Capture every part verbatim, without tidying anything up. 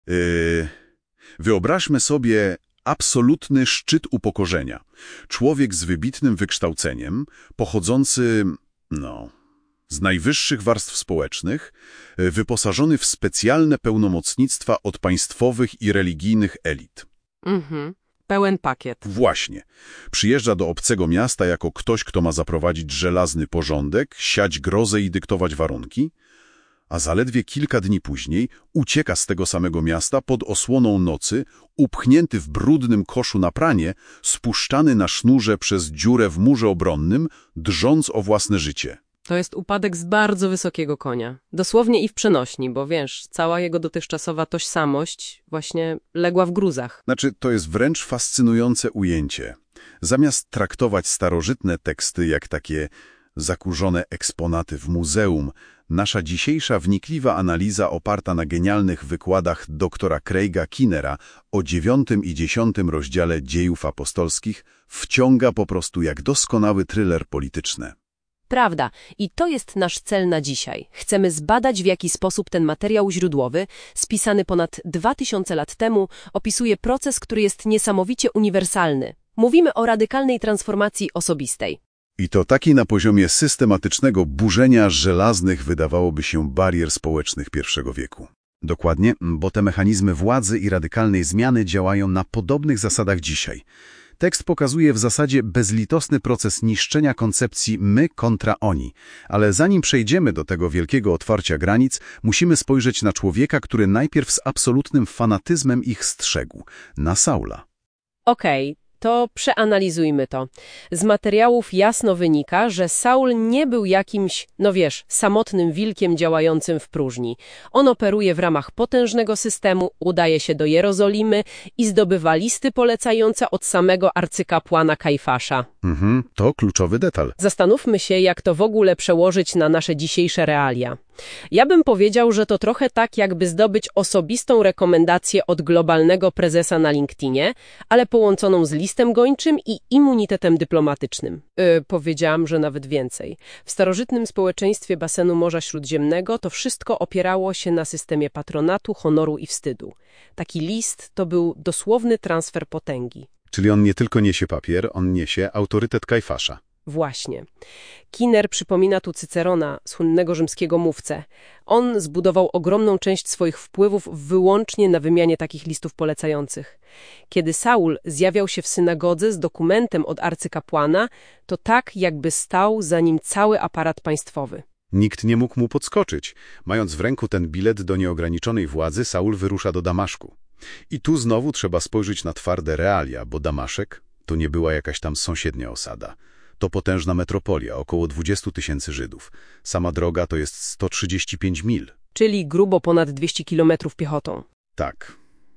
Yy, wyobraźmy sobie absolutny szczyt upokorzenia. Człowiek z wybitnym wykształceniem, pochodzący, no, z najwyższych warstw społecznych, wyposażony w specjalne pełnomocnictwa od państwowych i religijnych elit. Mhm. Pełen pakiet. Właśnie. Przyjeżdża do obcego miasta jako ktoś, kto ma zaprowadzić żelazny porządek, siać grozę i dyktować warunki, a zaledwie kilka dni później ucieka z tego samego miasta pod osłoną nocy, upchnięty w brudnym koszu na pranie, spuszczany na sznurze przez dziurę w murze obronnym, drżąc o własne życie. To jest upadek z bardzo wysokiego konia. Dosłownie i w przenośni, bo wiesz, cała jego dotychczasowa tożsamość właśnie legła w gruzach. Znaczy, to jest wręcz fascynujące ujęcie. Zamiast traktować starożytne teksty jak takie zakurzone eksponaty w muzeum, nasza dzisiejsza wnikliwa analiza oparta na genialnych wykładach doktora Craiga Kinnera o dziewiątym i dziesiątym rozdziale Dziejów Apostolskich wciąga po prostu jak doskonały thriller polityczny. Prawda. I to jest nasz cel na dzisiaj. Chcemy zbadać, w jaki sposób ten materiał źródłowy, spisany ponad dwa tysiące lat temu, opisuje proces, który jest niesamowicie uniwersalny. Mówimy o radykalnej transformacji osobistej. I to takiej na poziomie systematycznego burzenia żelaznych, wydawałoby się, barier społecznych pierwszego wieku. Dokładnie, bo te mechanizmy władzy i radykalnej zmiany działają na podobnych zasadach dzisiaj. Tekst pokazuje w zasadzie bezlitosny proces niszczenia koncepcji my kontra oni. Ale zanim przejdziemy do tego wielkiego otwarcia granic, musimy spojrzeć na człowieka, który najpierw z absolutnym fanatyzmem ich strzegł. Na Saula. Okej, to przeanalizujmy to. Z materiałów jasno wynika, że Saul nie był jakimś, no wiesz, samotnym wilkiem działającym w próżni. On operuje w ramach potężnego systemu, udaje się do Jerozolimy i zdobywa listy polecające od samego arcykapłana Kajfasza. Mhm, to kluczowy detal. Zastanówmy się, jak to w ogóle przełożyć na nasze dzisiejsze realia. Ja bym powiedział, że to trochę tak, jakby zdobyć osobistą rekomendację od globalnego prezesa na LinkedInie, ale połączoną z listem gończym i immunitetem dyplomatycznym. Yy, powiedziałam, że nawet więcej. W starożytnym społeczeństwie basenu Morza Śródziemnego to wszystko opierało się na systemie patronatu, honoru i wstydu. Taki list to był dosłowny transfer potęgi. Czyli on nie tylko niesie papier, on niesie autorytet Kajfasza. Właśnie. Kinner przypomina tu Cycerona, słynnego rzymskiego mówcę. On zbudował ogromną część swoich wpływów wyłącznie na wymianie takich listów polecających. Kiedy Saul zjawiał się w synagodze z dokumentem od arcykapłana, to tak jakby stał za nim cały aparat państwowy. Nikt nie mógł mu podskoczyć. Mając w ręku ten bilet do nieograniczonej władzy, Saul wyrusza do Damaszku. I tu znowu trzeba spojrzeć na twarde realia, bo Damaszek to nie była jakaś tam sąsiednia osada. To potężna metropolia, około dwudziestu tysięcy Żydów. Sama droga to jest sto trzydzieści pięć mil. Czyli grubo ponad dwieście kilometrów piechotą. Tak.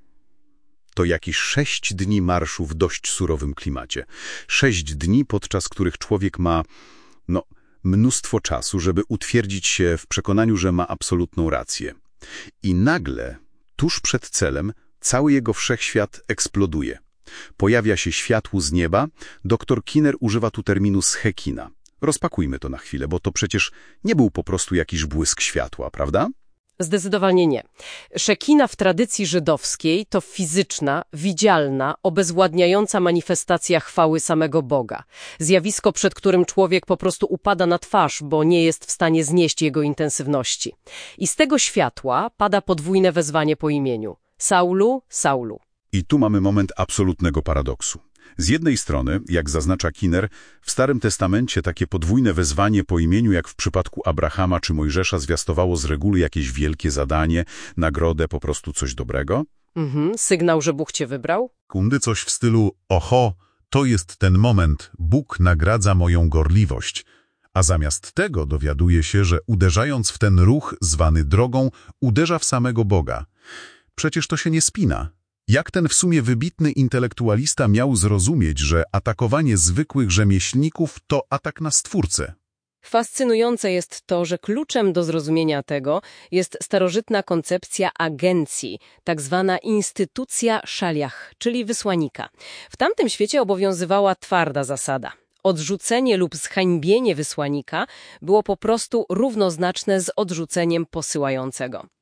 To jakieś sześć dni marszu w dość surowym klimacie. Sześć dni, podczas których człowiek ma, no, mnóstwo czasu, żeby utwierdzić się w przekonaniu, że ma absolutną rację. I nagle, tuż przed celem, cały jego wszechświat eksploduje. Pojawia się światło z nieba. Doktor Kinner używa tu terminu schekina. Rozpakujmy to na chwilę, bo to przecież nie był po prostu jakiś błysk światła, prawda? Zdecydowanie nie. Szekina w tradycji żydowskiej to fizyczna, widzialna, obezwładniająca manifestacja chwały samego Boga. Zjawisko, przed którym człowiek po prostu upada na twarz, bo nie jest w stanie znieść jego intensywności. I z tego światła pada podwójne wezwanie po imieniu. Saulu, Saulu. I tu mamy moment absolutnego paradoksu. Z jednej strony, jak zaznacza Kinner, w Starym Testamencie takie podwójne wezwanie po imieniu, jak w przypadku Abrahama czy Mojżesza, zwiastowało z reguły jakieś wielkie zadanie, nagrodę, po prostu coś dobrego. Mhm, sygnał, że Bóg cię wybrał? Kundy coś w stylu oho, to jest ten moment, Bóg nagradza moją gorliwość. A zamiast tego dowiaduje się, że uderzając w ten ruch zwany drogą, uderza w samego Boga. Przecież to się nie spina. Jak ten w sumie wybitny intelektualista miał zrozumieć, że atakowanie zwykłych rzemieślników to atak na Stwórcę? Fascynujące jest to, że kluczem do zrozumienia tego jest starożytna koncepcja agencji, tak zwana instytucja szaliach, czyli wysłanika. W tamtym świecie obowiązywała twarda zasada. Odrzucenie lub zhańbienie wysłanika było po prostu równoznaczne z odrzuceniem posyłającego.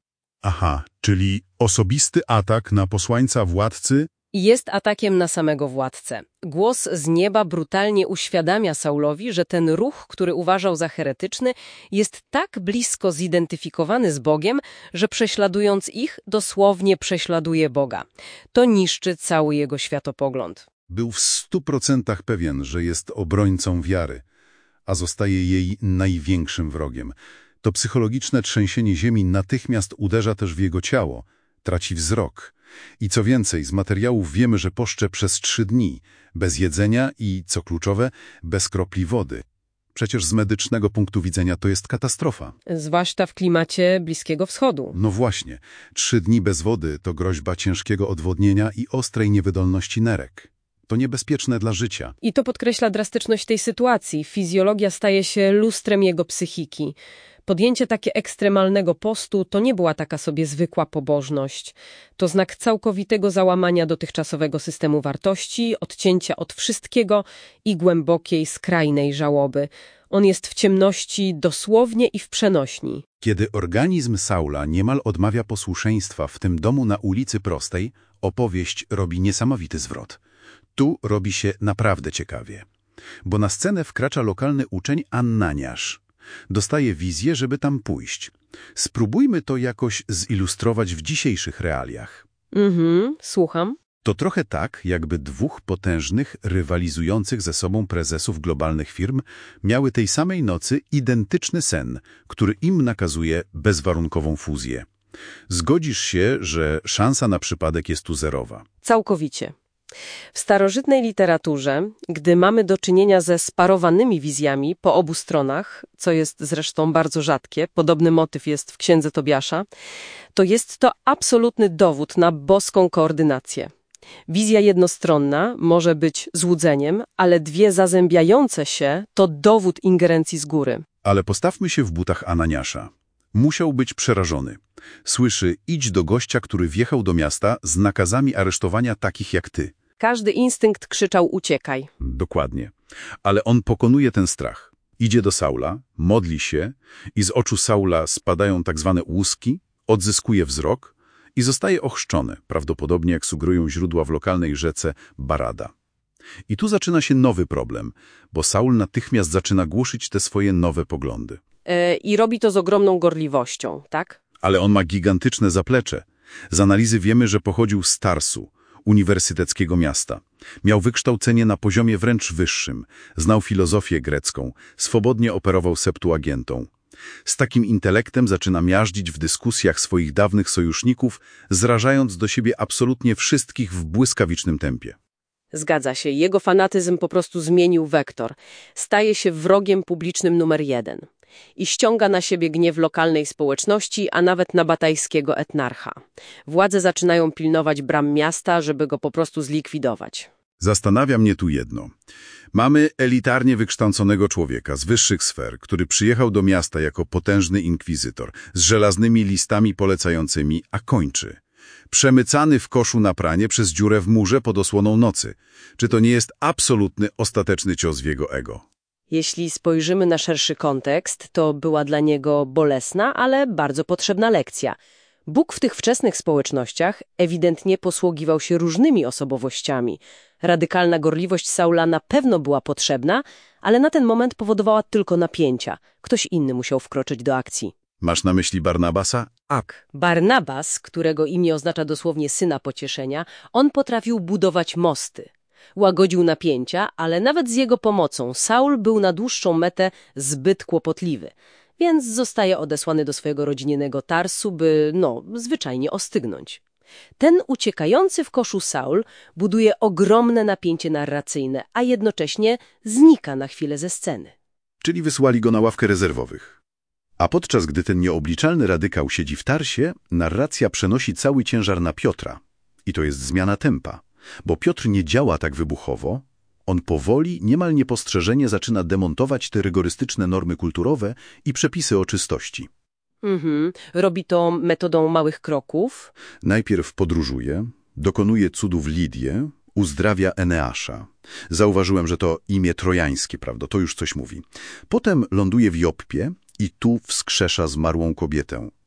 Aha, czyli osobisty atak na posłańca władcy? I jest atakiem na samego władcę. Głos z nieba brutalnie uświadamia Saulowi, że ten ruch, który uważał za heretyczny, jest tak blisko zidentyfikowany z Bogiem, że prześladując ich, dosłownie prześladuje Boga. To niszczy cały jego światopogląd. Był w stu procentach pewien, że jest obrońcą wiary, a zostaje jej największym wrogiem. To psychologiczne trzęsienie ziemi natychmiast uderza też w jego ciało, traci wzrok. I co więcej, z materiałów wiemy, że poszcze przez trzy dni, bez jedzenia i, co kluczowe, bez kropli wody. Przecież z medycznego punktu widzenia to jest katastrofa. Zwłaszcza w klimacie Bliskiego Wschodu. No właśnie, trzy dni bez wody to groźba ciężkiego odwodnienia i ostrej niewydolności nerek. To niebezpieczne dla życia. I to podkreśla drastyczność tej sytuacji. Fizjologia staje się lustrem jego psychiki. Podjęcie takie ekstremalnego postu to nie była taka sobie zwykła pobożność. To znak całkowitego załamania dotychczasowego systemu wartości, odcięcia od wszystkiego i głębokiej, skrajnej żałoby. On jest w ciemności dosłownie i w przenośni. Kiedy organizm Saula niemal odmawia posłuszeństwa w tym domu na ulicy Prostej, opowieść robi niesamowity zwrot. Tu robi się naprawdę ciekawie. Bo na scenę wkracza lokalny uczeń Ananiasz. Dostaje wizję, żeby tam pójść. Spróbujmy to jakoś zilustrować w dzisiejszych realiach. Mhm, słucham. To trochę tak, jakby dwóch potężnych, rywalizujących ze sobą prezesów globalnych firm miały tej samej nocy identyczny sen, który im nakazuje bezwarunkową fuzję. Zgodzisz się, że szansa na przypadek jest tu zerowa. Całkowicie. W starożytnej literaturze, gdy mamy do czynienia ze sparowanymi wizjami po obu stronach, co jest zresztą bardzo rzadkie, podobny motyw jest w Księdze Tobiasza, to jest to absolutny dowód na boską koordynację. Wizja jednostronna może być złudzeniem, ale dwie zazębiające się to dowód ingerencji z góry. Ale postawmy się w butach Ananiasza. Musiał być przerażony. Słyszy, idź do gościa, który wjechał do miasta z nakazami aresztowania takich jak ty. Każdy instynkt krzyczał uciekaj. Dokładnie. Ale on pokonuje ten strach. Idzie do Saula, modli się i z oczu Saula spadają tak zwane łuski, odzyskuje wzrok i zostaje ochrzczony, prawdopodobnie jak sugerują źródła w lokalnej rzece Barada. I tu zaczyna się nowy problem, bo Saul natychmiast zaczyna głosić te swoje nowe poglądy. Yy, I robi to z ogromną gorliwością, tak? Ale on ma gigantyczne zaplecze. Z analizy wiemy, że pochodził z Tarsu, uniwersyteckiego miasta. Miał wykształcenie na poziomie wręcz wyższym, znał filozofię grecką, swobodnie operował Septuagintą. Z takim intelektem zaczyna miażdżyć w dyskusjach swoich dawnych sojuszników, zrażając do siebie absolutnie wszystkich w błyskawicznym tempie. Zgadza się, jego fanatyzm po prostu zmienił wektor. Staje się wrogiem publicznym numer jeden. I ściąga na siebie gniew lokalnej społeczności, a nawet nabatajskiego etnarcha. Władze zaczynają pilnować bram miasta, żeby go po prostu zlikwidować. Zastanawia mnie tu jedno. Mamy elitarnie wykształconego człowieka z wyższych sfer, który przyjechał do miasta jako potężny inkwizytor, z żelaznymi listami polecającymi, a kończy. Przemycany w koszu na pranie przez dziurę w murze pod osłoną nocy. Czy to nie jest absolutny, ostateczny cios w jego ego? Jeśli spojrzymy na szerszy kontekst, to była dla niego bolesna, ale bardzo potrzebna lekcja. Bóg w tych wczesnych społecznościach ewidentnie posługiwał się różnymi osobowościami. Radykalna gorliwość Saula na pewno była potrzebna, ale na ten moment powodowała tylko napięcia. Ktoś inny musiał wkroczyć do akcji. Masz na myśli Barnabasa? Tak. Barnabas, którego imię oznacza dosłownie syna pocieszenia, on potrafił budować mosty. Łagodził napięcia, ale nawet z jego pomocą Saul był na dłuższą metę zbyt kłopotliwy, więc zostaje odesłany do swojego rodzinnego Tarsu, by, no, zwyczajnie ostygnąć. Ten uciekający w koszu Saul buduje ogromne napięcie narracyjne, a jednocześnie znika na chwilę ze sceny. Czyli wysłali go na ławkę rezerwowych. A podczas gdy ten nieobliczalny radykał siedzi w Tarsie, narracja przenosi cały ciężar na Piotra. I to jest zmiana tempa. Bo Piotr nie działa tak wybuchowo, on powoli, niemal niepostrzeżenie zaczyna demontować te rygorystyczne normy kulturowe i przepisy o czystości. Mhm. Robi to metodą małych kroków. Najpierw podróżuje, dokonuje cudów Lidię, uzdrawia Eneasza. Zauważyłem, że to imię trojańskie, prawda? To już coś mówi. Potem ląduje w Joppie i tu wskrzesza zmarłą kobietę.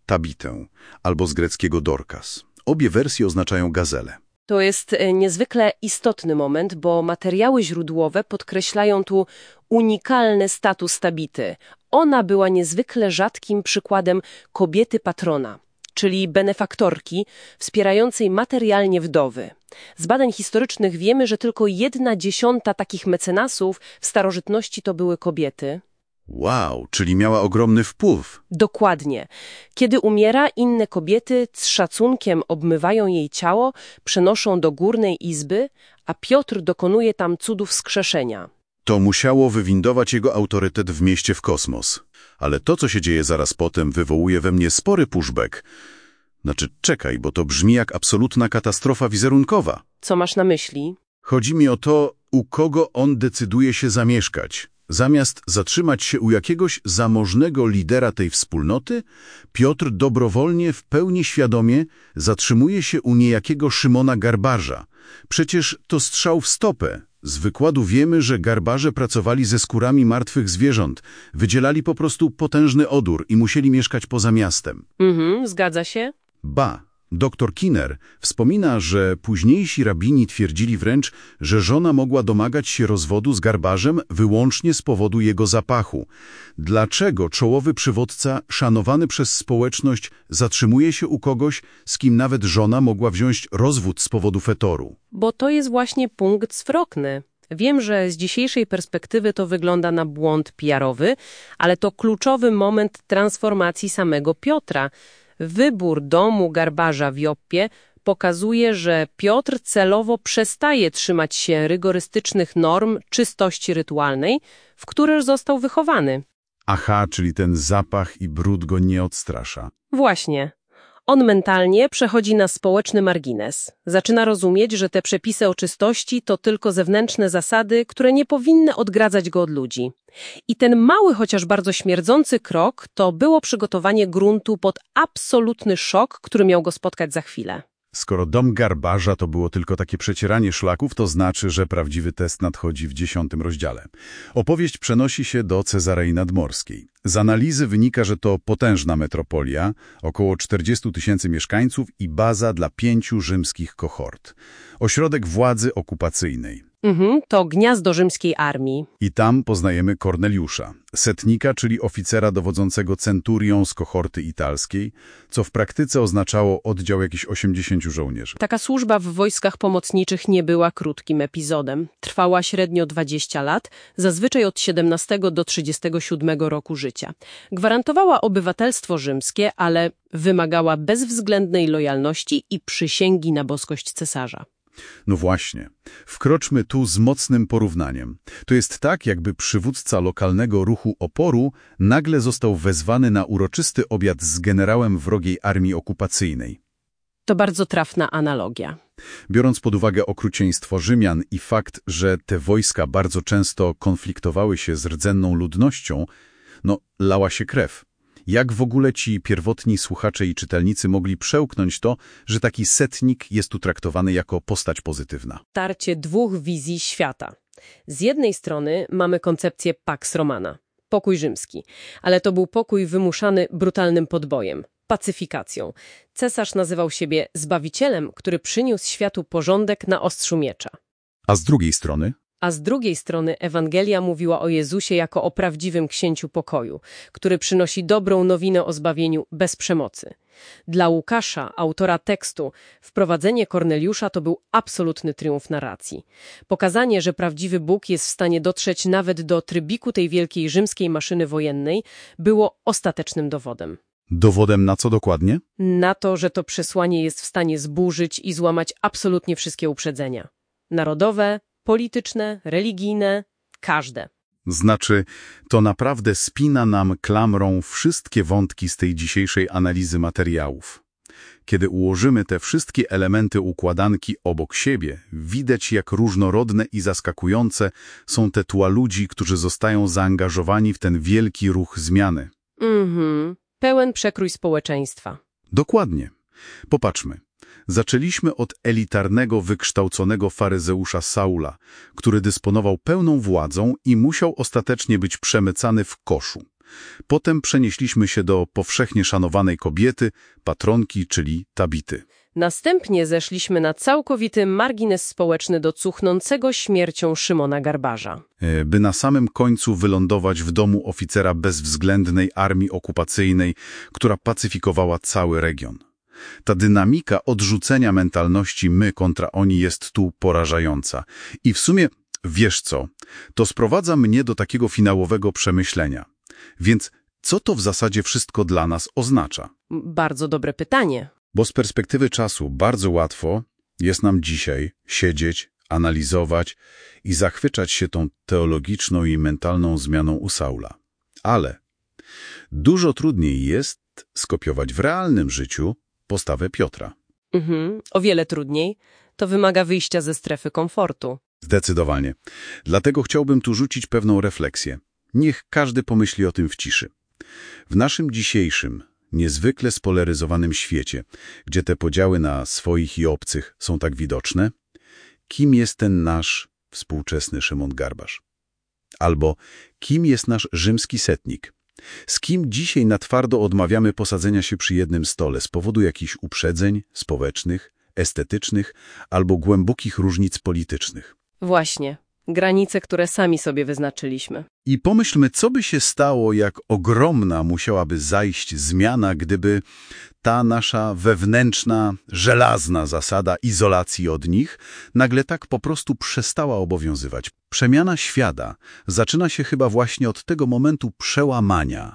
Tabitę, albo z greckiego Dorcas. Obie wersje oznaczają gazelę. To jest e, niezwykle istotny moment, bo materiały źródłowe podkreślają tu unikalny status Tabity. Ona była niezwykle rzadkim przykładem kobiety patrona, czyli benefaktorki wspierającej materialnie wdowy. Z badań historycznych wiemy, że tylko jedna dziesiąta takich mecenasów w starożytności to były kobiety. Wow, czyli miała ogromny wpływ. Dokładnie. Kiedy umiera, inne kobiety z szacunkiem obmywają jej ciało, przenoszą do górnej izby, a Piotr dokonuje tam cudów wskrzeszenia. To musiało wywindować jego autorytet w mieście w kosmos. Ale to, co się dzieje zaraz potem, wywołuje we mnie spory pushback. Znaczy, czekaj, bo to brzmi jak absolutna katastrofa wizerunkowa. Co masz na myśli? Chodzi mi o to, u kogo on decyduje się zamieszkać. Zamiast zatrzymać się u jakiegoś zamożnego lidera tej wspólnoty, Piotr dobrowolnie, w pełni świadomie zatrzymuje się u niejakiego Szymona Garbarza. Przecież to strzał w stopę. Z wykładu wiemy, że garbarze pracowali ze skórami martwych zwierząt, wydzielali po prostu potężny odór i musieli mieszkać poza miastem. Mhm, zgadza się. Ba, doktor Kinner wspomina, że późniejsi rabini twierdzili wręcz, że żona mogła domagać się rozwodu z garbarzem wyłącznie z powodu jego zapachu. Dlaczego czołowy przywódca, szanowany przez społeczność, zatrzymuje się u kogoś, z kim nawet żona mogła wziąć rozwód z powodu fetoru? Bo to jest właśnie punkt zwrotny. Wiem, że z dzisiejszej perspektywy to wygląda na błąd P R-owy, ale to kluczowy moment transformacji samego Piotra. Wybór domu garbarza w Joppie pokazuje, że Piotr celowo przestaje trzymać się rygorystycznych norm czystości rytualnej, w których został wychowany. Aha, czyli ten zapach i brud go nie odstrasza. Właśnie. On mentalnie przechodzi na społeczny margines. Zaczyna rozumieć, że te przepisy o czystości to tylko zewnętrzne zasady, które nie powinny odgradzać go od ludzi. I ten mały, chociaż bardzo śmierdzący krok to było przygotowanie gruntu pod absolutny szok, który miał go spotkać za chwilę. Skoro dom garbarza to było tylko takie przecieranie szlaków, to znaczy, że prawdziwy test nadchodzi w dziesiątym rozdziale. Opowieść przenosi się do Cezarei Nadmorskiej. Z analizy wynika, że to potężna metropolia, około czterdziestu tysięcy mieszkańców i baza dla pięciu rzymskich kohort. Ośrodek władzy okupacyjnej. Mhm, to gniazdo rzymskiej armii. I tam poznajemy Korneliusza, setnika, czyli oficera dowodzącego centurią z kohorty italskiej, co w praktyce oznaczało oddział jakichś osiemdziesięciu żołnierzy. Taka służba w wojskach pomocniczych nie była krótkim epizodem. Trwała średnio dwadzieścia lat, zazwyczaj od siedemnastego do trzydziestego siódmego roku życia. Gwarantowała obywatelstwo rzymskie, ale wymagała bezwzględnej lojalności i przysięgi na boskość cesarza. No właśnie. Wkroczmy tu z mocnym porównaniem. To jest tak, jakby przywódca lokalnego ruchu oporu nagle został wezwany na uroczysty obiad z generałem wrogiej armii okupacyjnej. To bardzo trafna analogia. Biorąc pod uwagę okrucieństwo Rzymian i fakt, że te wojska bardzo często konfliktowały się z rdzenną ludnością, no lała się krew. Jak w ogóle ci pierwotni słuchacze i czytelnicy mogli przełknąć to, że taki setnik jest tu traktowany jako postać pozytywna? Tarcie dwóch wizji świata. Z jednej strony mamy koncepcję Pax Romana, pokój rzymski, ale to był pokój wymuszany brutalnym podbojem, pacyfikacją. Cesarz nazywał siebie Zbawicielem, który przyniósł światu porządek na ostrzu miecza. A z drugiej strony? A z drugiej strony Ewangelia mówiła o Jezusie jako o prawdziwym księciu pokoju, który przynosi dobrą nowinę o zbawieniu bez przemocy. Dla Łukasza, autora tekstu, wprowadzenie Korneliusza to był absolutny triumf narracji. Pokazanie, że prawdziwy Bóg jest w stanie dotrzeć nawet do trybiku tej wielkiej rzymskiej maszyny wojennej, było ostatecznym dowodem. Dowodem na co dokładnie? Na to, że to przesłanie jest w stanie zburzyć i złamać absolutnie wszystkie uprzedzenia. Narodowe, polityczne, religijne, każde. Znaczy, to naprawdę spina nam klamrą wszystkie wątki z tej dzisiejszej analizy materiałów. Kiedy ułożymy te wszystkie elementy układanki obok siebie, widać, jak różnorodne i zaskakujące są te tła ludzi, którzy zostają zaangażowani w ten wielki ruch zmiany. Mhm. Pełen przekrój społeczeństwa. Dokładnie. Popatrzmy. Zaczęliśmy od elitarnego, wykształconego faryzeusza Saula, który dysponował pełną władzą i musiał ostatecznie być przemycany w koszu. Potem przenieśliśmy się do powszechnie szanowanej kobiety, patronki, czyli Tabity. Następnie zeszliśmy na całkowity margines społeczny do cuchnącego śmiercią Szymona Garbarza. E, By na samym końcu wylądować w domu oficera bezwzględnej armii okupacyjnej, która pacyfikowała cały region. Ta dynamika odrzucenia mentalności my kontra oni jest tu porażająca. I w sumie, wiesz co, to sprowadza mnie do takiego finałowego przemyślenia. Więc co to w zasadzie wszystko dla nas oznacza? Bardzo dobre pytanie. Bo z perspektywy czasu bardzo łatwo jest nam dzisiaj siedzieć, analizować i zachwycać się tą teologiczną i mentalną zmianą u Saula. Ale dużo trudniej jest skopiować w realnym życiu postawę Piotra. Mhm, o wiele trudniej. To wymaga wyjścia ze strefy komfortu. Zdecydowanie. Dlatego chciałbym tu rzucić pewną refleksję. Niech każdy pomyśli o tym w ciszy. W naszym dzisiejszym, niezwykle spolaryzowanym świecie, gdzie te podziały na swoich i obcych są tak widoczne, kim jest ten nasz współczesny Szymon Garbarz? Albo kim jest nasz rzymski setnik? Z kim dzisiaj na twardo odmawiamy posadzenia się przy jednym stole z powodu jakichś uprzedzeń społecznych, estetycznych albo głębokich różnic politycznych? Właśnie. Granice, które sami sobie wyznaczyliśmy. I pomyślmy, co by się stało, jak ogromna musiałaby zajść zmiana, gdyby ta nasza wewnętrzna, żelazna zasada izolacji od nich nagle tak po prostu przestała obowiązywać. Przemiana świata zaczyna się chyba właśnie od tego momentu przełamania,